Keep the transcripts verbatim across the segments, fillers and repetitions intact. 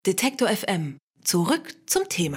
Detektor F M. Zurück zum Thema.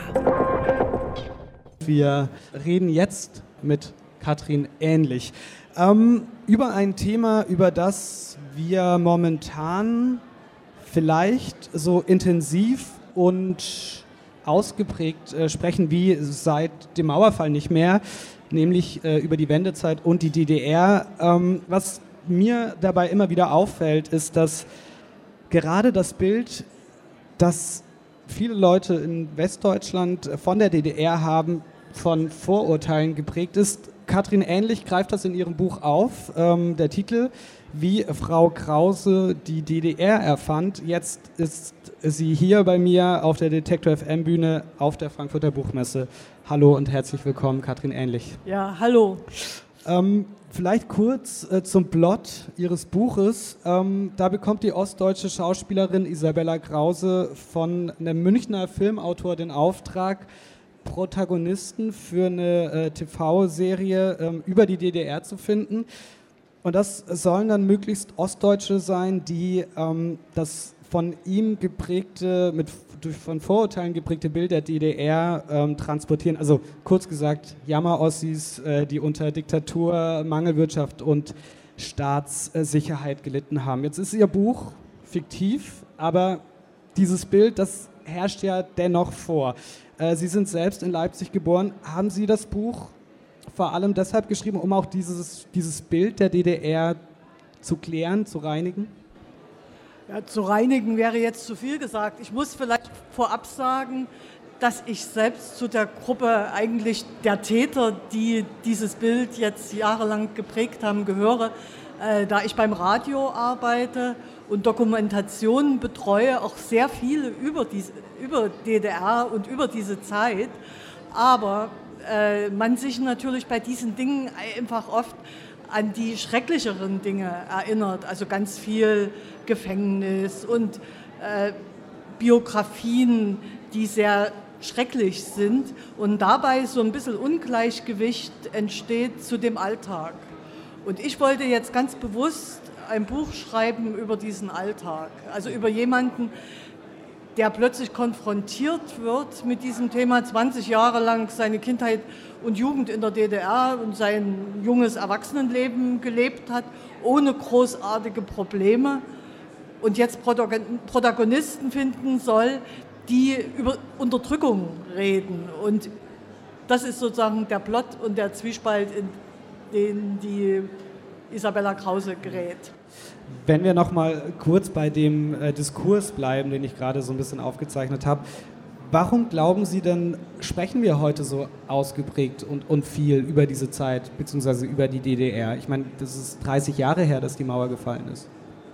Wir reden jetzt mit Katrin Ähnlich ähm, über ein Thema, über das wir momentan vielleicht so intensiv und ausgeprägt äh, sprechen wie seit dem Mauerfall nicht mehr, nämlich äh, über die Wendezeit und die D D R. Ähm, was mir dabei immer wieder auffällt, ist, dass gerade das Bild, das viele Leute in Westdeutschland von der D D R haben, von Vorurteilen geprägt ist. Katrin Ähnlich greift das in ihrem Buch auf. Ähm, der Titel, wie Frau Krause die D D R erfand. Jetzt ist sie hier bei mir auf der Detektor F M Bühne auf der Frankfurter Buchmesse. Hallo und herzlich willkommen, Katrin Ähnlich. Ja, hallo. Ähm, vielleicht kurz äh, zum Plot Ihres Buches. Ähm, da bekommt die ostdeutsche Schauspielerin Isabella Krause von einem Münchner Filmautor den Auftrag, Protagonisten für eine äh, T V-Serie ähm, über die D D R zu finden. Und das sollen dann möglichst Ostdeutsche sein, die ähm, das von ihm geprägte, mit durch von Vorurteilen geprägte Bild der D D R ähm, transportieren. Also kurz gesagt, Jammer-Ossis, äh, die unter Diktatur, Mangelwirtschaft und Staatssicherheit gelitten haben. Jetzt ist ihr Buch fiktiv, aber dieses Bild, das herrscht ja dennoch vor. Äh, Sie sind selbst in Leipzig geboren. Haben Sie das Buch vor allem deshalb geschrieben, um auch dieses, dieses Bild der D D R zu klären, zu reinigen? Ja, zu reinigen wäre jetzt zu viel gesagt. Ich muss vielleicht vorab sagen, dass ich selbst zu der Gruppe eigentlich der Täter, die dieses Bild jetzt jahrelang geprägt haben, gehöre, äh, da ich beim Radio arbeite und Dokumentationen betreue, auch sehr viele über, diese, über D D R und über diese Zeit. Aber äh, man sich natürlich bei diesen Dingen einfach oft an die schrecklicheren Dinge erinnert, also ganz viel Gefängnis und äh, Biografien, die sehr schrecklich sind und dabei so ein bisschen Ungleichgewicht entsteht zu dem Alltag. Und ich wollte jetzt ganz bewusst ein Buch schreiben über diesen Alltag, also über jemanden, der plötzlich konfrontiert wird mit diesem Thema, zwanzig Jahre lang seine Kindheit und Jugend in der D D R und sein junges Erwachsenenleben gelebt hat, ohne großartige Probleme und jetzt Protagonisten finden soll, die über Unterdrückung reden. Und das ist sozusagen der Plot und der Zwiespalt, in den die Isabella Krause gerät. Wenn wir noch mal kurz bei dem äh, Diskurs bleiben, den ich gerade so ein bisschen aufgezeichnet habe, warum glauben Sie denn, sprechen wir heute so ausgeprägt und, und viel über diese Zeit, beziehungsweise über die D D R? Ich meine, das ist dreißig Jahre her, dass die Mauer gefallen ist.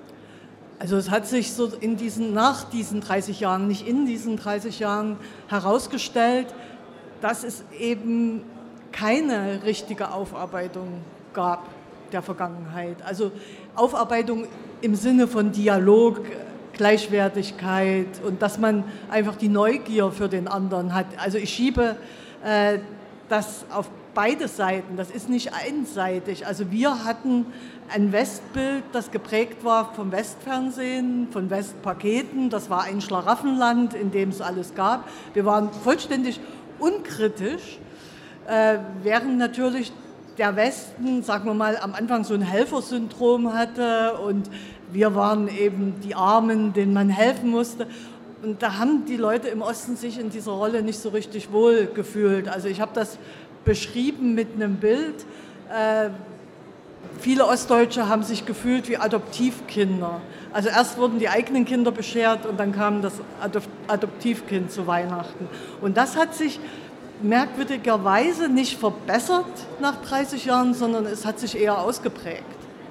Also es hat sich so in diesen, nach diesen dreißig Jahren, nicht in diesen dreißig Jahren herausgestellt, dass es eben keine richtige Aufarbeitung gab der Vergangenheit. Also Aufarbeitung im Sinne von Dialog, Gleichwertigkeit und dass man einfach die Neugier für den anderen hat. Also ich schiebe äh, das auf beide Seiten, das ist nicht einseitig. Also wir hatten ein Westbild, das geprägt war vom Westfernsehen, von Westpaketen. Das war ein Schlaraffenland, in dem es alles gab. Wir waren vollständig unkritisch, äh, während natürlich der Westen, sagen wir mal, am Anfang so ein Helfersyndrom hatte und wir waren eben die Armen, denen man helfen musste. Und da haben die Leute im Osten sich in dieser Rolle nicht so richtig wohl gefühlt. Also ich habe das beschrieben mit einem Bild. Äh, viele Ostdeutsche haben sich gefühlt wie Adoptivkinder. Also erst wurden die eigenen Kinder beschert und dann kam das Adop- Adoptivkind zu Weihnachten. Und das hat sich merkwürdigerweise nicht verbessert nach dreißig Jahren, sondern es hat sich eher ausgeprägt.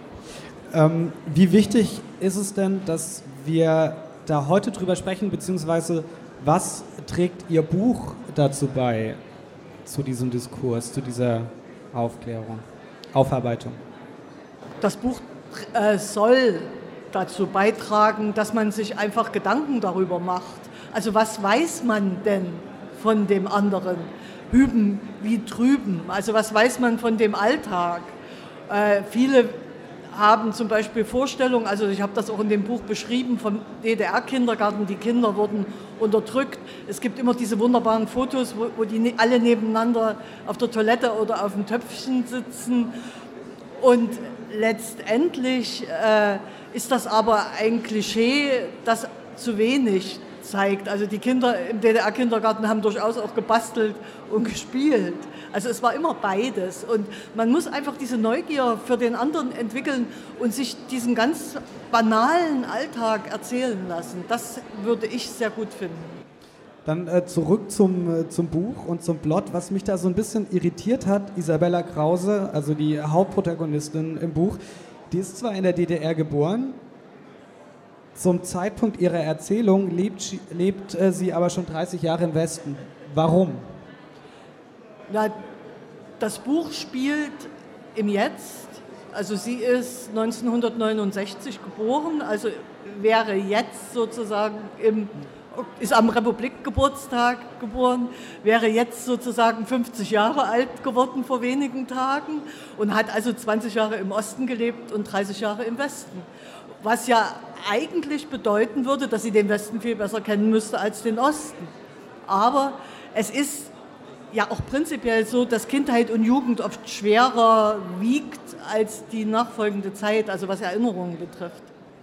Ähm, wie wichtig ist es denn, dass wir da heute drüber sprechen, beziehungsweise was trägt Ihr Buch dazu bei, zu diesem Diskurs, zu dieser Aufklärung, Aufarbeitung? Das Buch äh, soll dazu beitragen, dass man sich einfach Gedanken darüber macht. Also was weiß man denn von dem anderen? Hüben wie drüben. Also was weiß man von dem Alltag? Äh, viele haben zum Beispiel Vorstellungen, also ich habe das auch in dem Buch beschrieben, vom D D R-Kindergarten, die Kinder wurden unterdrückt. Es gibt immer diese wunderbaren Fotos, wo, wo die alle nebeneinander auf der Toilette oder auf dem Töpfchen sitzen. Und letztendlich äh, ist das aber ein Klischee, das zu wenig zeigt. Also die Kinder im D D R-Kindergarten haben durchaus auch gebastelt und gespielt. Also es war immer beides. Und man muss einfach diese Neugier für den anderen entwickeln und sich diesen ganz banalen Alltag erzählen lassen. Das würde ich sehr gut finden. Dann äh, zurück zum, äh, zum Buch und zum Plot. Was mich da so ein bisschen irritiert hat, Isabella Krause, also die Hauptprotagonistin im Buch, die ist zwar in der D D R geboren, zum Zeitpunkt ihrer Erzählung lebt, lebt äh, sie aber schon dreißig Jahre im Westen. Warum? Ja, das Buch spielt im Jetzt. Also sie ist neunzehnhundertneunundsechzig geboren, also wäre jetzt sozusagen im, ist am Republikgeburtstag geboren, wäre jetzt sozusagen fünfzig Jahre alt geworden vor wenigen Tagen und hat also zwanzig Jahre im Osten gelebt und dreißig Jahre im Westen. Was ja eigentlich bedeuten würde, dass sie den Westen viel besser kennen müsste als den Osten. Aber es ist ja auch prinzipiell so, dass Kindheit und Jugend oft schwerer wiegt als die nachfolgende Zeit, also was Erinnerungen betrifft.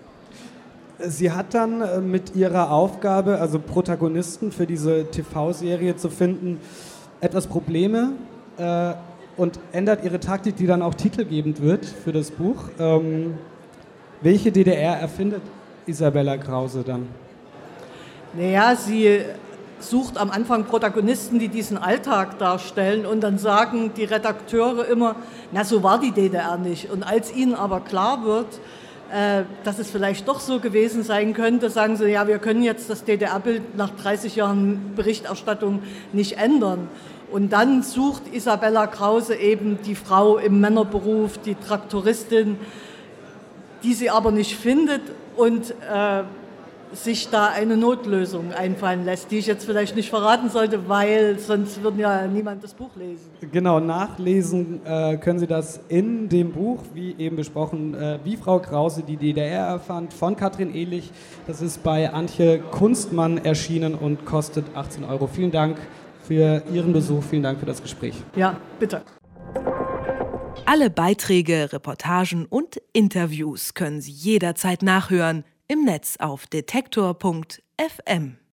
Sie hat dann mit ihrer Aufgabe, also Protagonisten für diese T V-Serie zu finden, etwas Probleme äh, und ändert ihre Taktik, die dann auch titelgebend wird für das Buch. Ähm, welche D D R erfindet Isabella Krause dann? Naja, sie sucht am Anfang Protagonisten, die diesen Alltag darstellen und dann sagen die Redakteure immer, na so war die D D R nicht. Und als ihnen aber klar wird, äh, dass es vielleicht doch so gewesen sein könnte, sagen sie, ja, wir können jetzt das D D R-Bild nach dreißig Jahren Berichterstattung nicht ändern. Und dann sucht Isabella Krause eben die Frau im Männerberuf, die Traktoristin, die sie aber nicht findet und äh, sich da eine Notlösung einfallen lässt, die ich jetzt vielleicht nicht verraten sollte, weil sonst würde ja niemand das Buch lesen. Genau, nachlesen äh, können Sie das in dem Buch, wie eben besprochen, äh, wie Frau Krause die D D R erfand, von Katrin Ehlich. Das ist bei Antje Kunstmann erschienen und kostet achtzehn Euro. Vielen Dank für Ihren Besuch, vielen Dank für das Gespräch. Ja, bitte. Alle Beiträge, Reportagen und Interviews können Sie jederzeit nachhören im Netz auf detektor punkt f m.